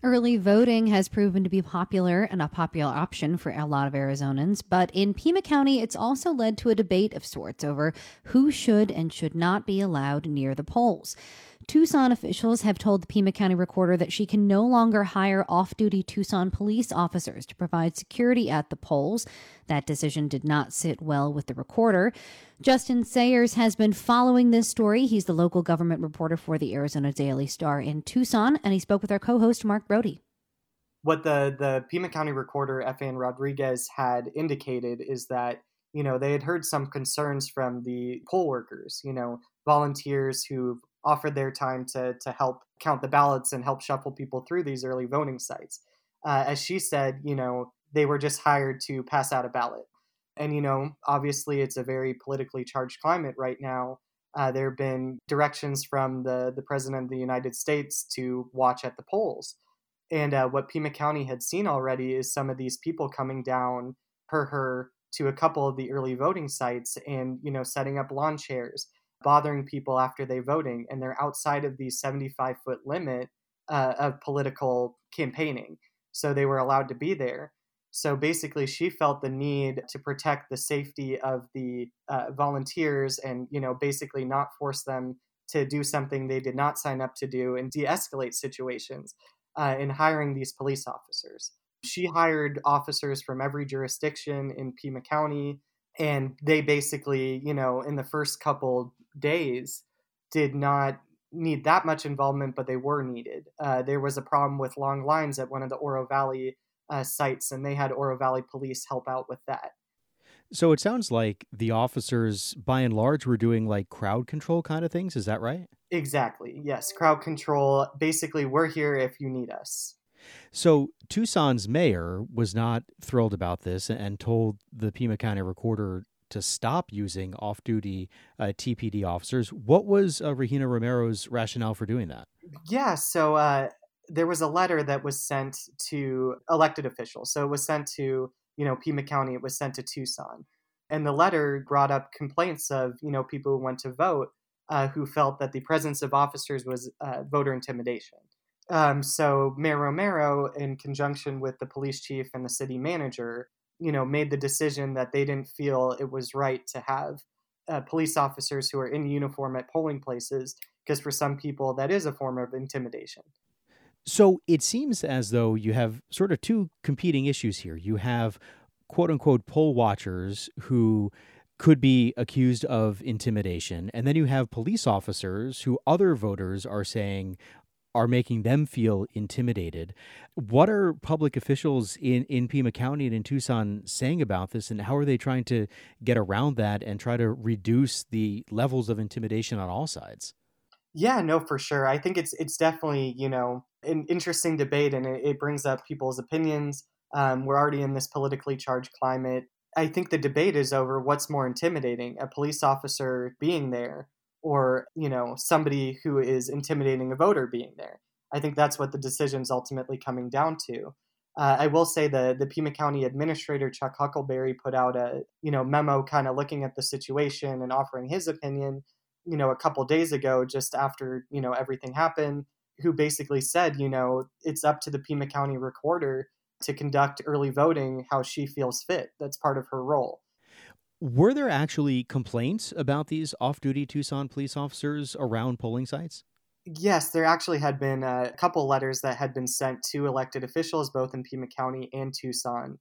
Early voting has proven to be popular and a popular option for a lot of Arizonans, but in Pima County, it's also led to a debate of sorts over who should and should not be allowed near the polls. Tucson officials have told the Pima County Recorder that she can no longer hire off-duty Tucson police officers to provide security at the polls. That decision did not sit well with the Recorder. Justin Sayers has been following this story. He's the local government reporter for the Arizona Daily Star in Tucson, and he spoke with our co-host, Mark Brody. What the Pima County Recorder, F.A.N. Rodriguez, had indicated is that, they had heard some concerns from the poll workers, volunteers who offered their time to help count the ballots and help shuffle people through these early voting sites. As she said, they were just hired to pass out a ballot. And, obviously it's a very politically charged climate right now. There have been directions from the President of the United States to watch at the polls. And what Pima County had seen already is some of these people coming down per her to a couple of the early voting sites and, setting up lawn chairs, bothering people after they voting. And they're outside of the 75-foot limit of political campaigning. So they were allowed to be there. So basically, she felt the need to protect the safety of the volunteers and, basically not force them to do something they did not sign up to do and de-escalate situations in hiring these police officers. She hired officers from every jurisdiction in Pima County, and they basically, in the first couple days did not need that much involvement, but they were needed. There was a problem with long lines at one of the Oro Valley sites, and they had Oro Valley Police help out with that. So it sounds like the officers, by and large, were doing like crowd control kind of things. Is that right? Exactly. Yes. Crowd control. Basically, we're here if you need us. So Tucson's mayor was not thrilled about this and told the Pima County Recorder to stop using off-duty TPD officers. What was Regina Romero's rationale for doing that? Yeah. So there was a letter that was sent to elected officials. So it was sent to, Pima County. It was sent to Tucson. And the letter brought up complaints of, people who went to vote who felt that the presence of officers was voter intimidation. So Mayor Romero, in conjunction with the police chief and the city manager, made the decision that they didn't feel it was right to have police officers who are in uniform at polling places, because for some people that is a form of intimidation. So it seems as though you have sort of two competing issues here. You have quote unquote poll watchers who could be accused of intimidation. And then you have police officers who other voters are saying are making them feel intimidated. What are public officials in Pima County and in Tucson saying about this, and how are they trying to get around that and try to reduce the levels of intimidation on all sides? Yeah, no, for sure. I think it's definitely, an interesting debate, and it brings up people's opinions. We're already in this politically charged climate. I think the debate is over what's more intimidating, a police officer being there or, somebody who is intimidating a voter being there. I think that's what the decision's ultimately coming down to. I will say the Pima County Administrator, Chuck Huckleberry, put out a, memo kind of looking at the situation and offering his opinion, a couple days ago, just after, everything happened, who basically said, it's up to the Pima County Recorder to conduct early voting how she feels fit. That's part of her role. Were there actually complaints about these off-duty Tucson police officers around polling sites? Yes, there actually had been a couple letters that had been sent to elected officials, both in Pima County and Tucson,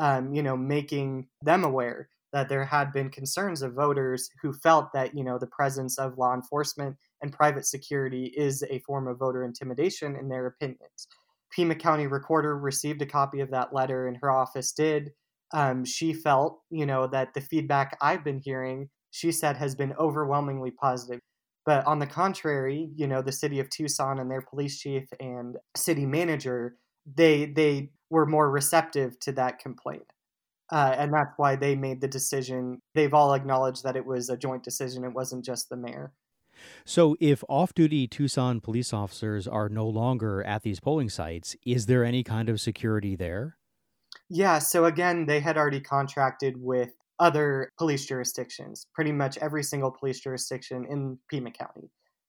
making them aware that there had been concerns of voters who felt that, the presence of law enforcement and private security is a form of voter intimidation in their opinions. Pima County Recorder received a copy of that letter, and her office did. She felt, that the feedback I've been hearing, she said, has been overwhelmingly positive. But on the contrary, the city of Tucson and their police chief and city manager, they were more receptive to that complaint. And that's why they made the decision. They've all acknowledged that it was a joint decision. It wasn't just the mayor. So if off-duty Tucson police officers are no longer at these polling sites, is there any kind of security there? Yeah, so again, they had already contracted with other police jurisdictions, pretty much every single police jurisdiction in Pima County.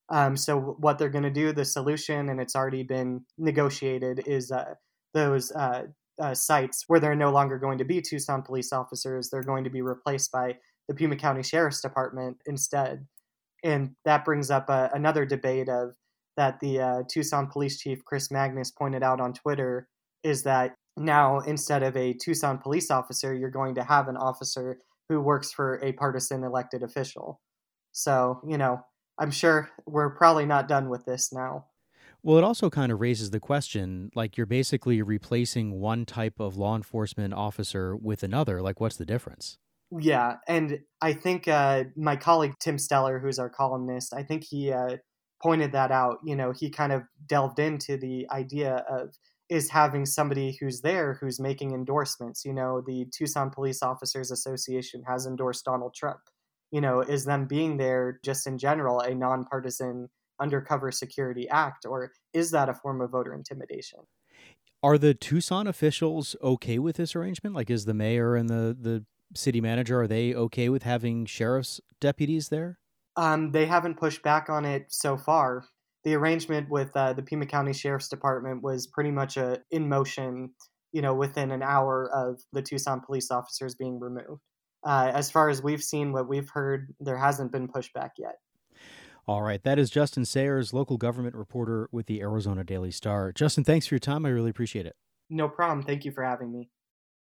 So what they're going to do, the solution, and it's already been negotiated, is those sites where there are no longer going to be Tucson police officers, they're going to be replaced by the Pima County Sheriff's Department instead. And that brings up another debate of that the Tucson Police Chief Chris Magnus pointed out on Twitter, is that now instead of a Tucson police officer, you're going to have an officer who works for a partisan elected official. So, I'm sure we're probably not done with this now. Well, it also kind of raises the question, like you're basically replacing one type of law enforcement officer with another. Like, what's the difference? Yeah, and I think my colleague Tim Steller, who's our columnist, I think he pointed that out. He kind of delved into the idea of is having somebody who's there who's making endorsements. The Tucson Police Officers Association has endorsed Donald Trump. Is them being there just in general a nonpartisan undercover security act, or is that a form of voter intimidation? Are the Tucson officials okay with this arrangement? Like, is the mayor and the city manager, are they okay with having sheriff's deputies there? They haven't pushed back on it so far. The arrangement with the Pima County Sheriff's Department was pretty much in motion, within an hour of the Tucson police officers being removed. As far as we've seen, what we've heard, there hasn't been pushback yet. All right. That is Justin Sayers, local government reporter with the Arizona Daily Star. Justin, thanks for your time. I really appreciate it. No problem. Thank you for having me.